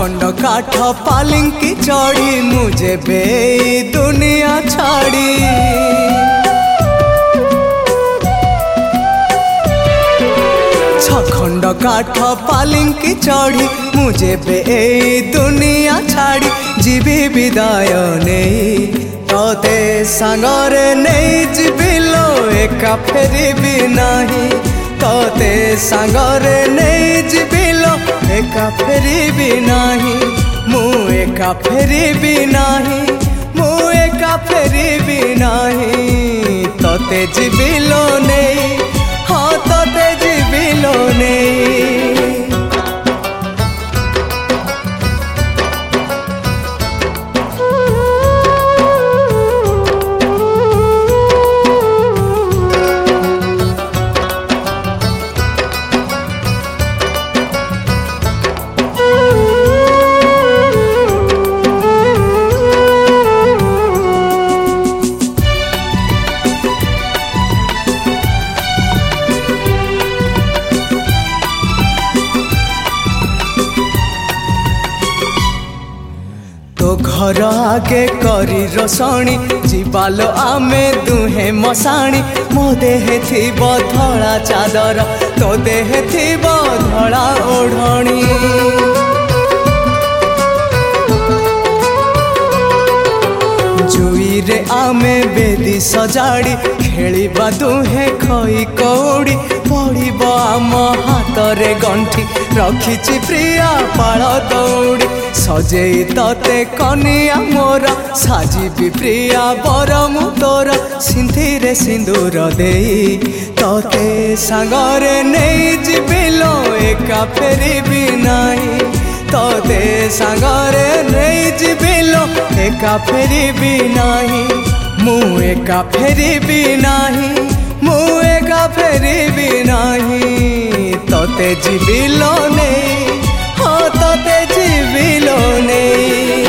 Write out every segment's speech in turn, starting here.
छखंड काठ पालिंकी चढ़ी मुझे बे दुनिया छाड़ी। छखंड काठ पालिंकी चढ़ी मुझे बे दुनिया छाड़ी जीवी विदाय नहीं तोते सांगरे नहीं जीविलो एका फेरिबी नहीं तोते सांगरे नहीं जीविलो एका फेरिबी नहीं मु एका फेरिबी नहीं मु एका फेरिबी नहीं तोते जीविलो नहीं हाँ तोते जीविलो नहीं। तो घर आगे करी रसणी जीवालो आमे दुहे मसाणी मो देहे थीब धड़ा चादर तो देहे थीब धड़ा ओढ़णी। जुई रे आमे बेदी सजाड़ी खेलिबा दुहे खई कौड़ी पड़िब आम हाथ रे गंठी रखिछि प्रिया पाळ दौड़ी सजेई तते कनिया मोर साजिबी प्रिया बर मु तोर सिंधीरे सिंदूर देई तते सांगरे नहीं जीविलो एका फेरिबी नहीं तते सांगरे नहीं जीविलो एका फेरिबी नहीं मु एका फेरिबी नहीं मु एका फेरिबी नहीं तते जीविलो नहीं हाँ तते जीविलो नहीं।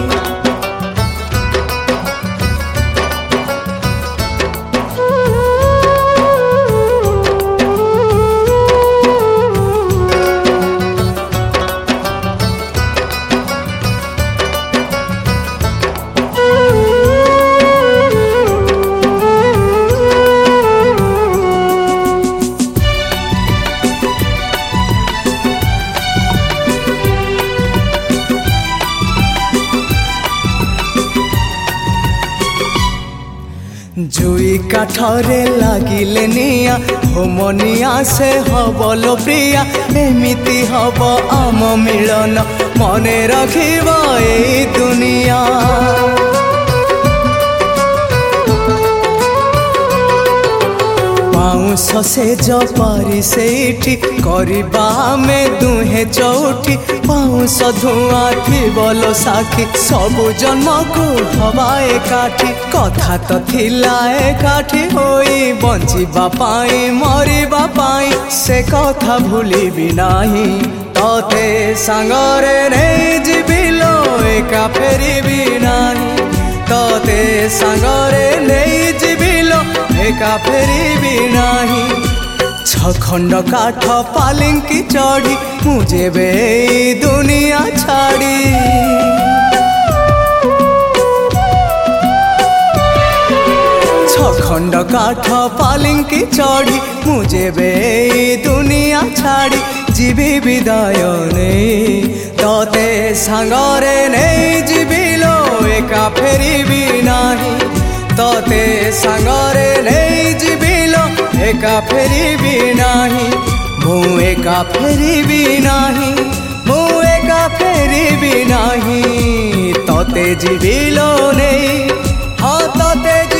जुई काठरे लागिले निया होमनिया से हबलो प्रिया एमिति हब आम मिलन मने रखिब ए दुनिया। पाउंस से जपारी सेठी करबा में दुहे चौठी पाउंस धुआं थिबलो साखी सबु जन्म को हवा एकाठी कथा तो थिला एकाठी होई बंचिबा पाई मरिबा पाई से कथा भूलिबी नाही तोते सांगरे नहीं जीविलो एका फेरिबी नाही तोते सांगरे नहीं जीविलो एका फेरिबी नहीं। छखंड काठ पालिंकी चढ़ी मुझे बे दुनिया छाड़ी। छखंड काठ पालिंकी चढ़ी मुझे बे दुनिया छाड़ी जीवी विदाय नहीं तोते सांगरे नहीं जीविलो एका फेरिबी नहीं तोते सांगरे नहीं जीविलो एका फेरिबी नहीं मु एका फेरिबी नहीं मु एका फेरिबी नहीं तोते जीविलो नहीं हाँ तोते